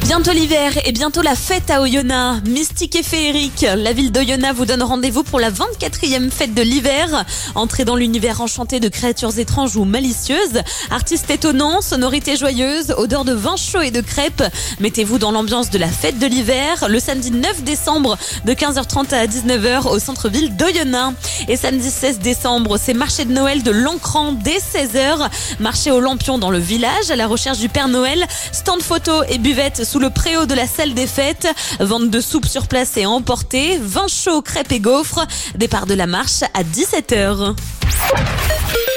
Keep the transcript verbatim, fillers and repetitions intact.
Bientôt l'hiver et bientôt la fête à Oyonnax. Mystique et féerique, la ville d'Oyonnax vous donne rendez-vous pour la vingt-quatrième fête de l'hiver. Entrez dans l'univers enchanté de créatures étranges ou malicieuses. Artistes étonnants, sonorités joyeuses, odeurs de vin chaud et de crêpes. Mettez-vous dans l'ambiance de la fête de l'hiver le samedi neuf décembre de quinze heures trente à dix-neuf heures au centre-ville d'Oyonnax. Et samedi seize décembre, c'est marché de Noël de l'Ancran dès seize heures. Marché aux lampions dans le village à la recherche du Père Noël. Stand photo et buvette sous le préau de la salle des fêtes. Vente de soupe sur place et à emporter. Vin chaud, crêpes et gaufres. Départ de la marche à dix-sept heures.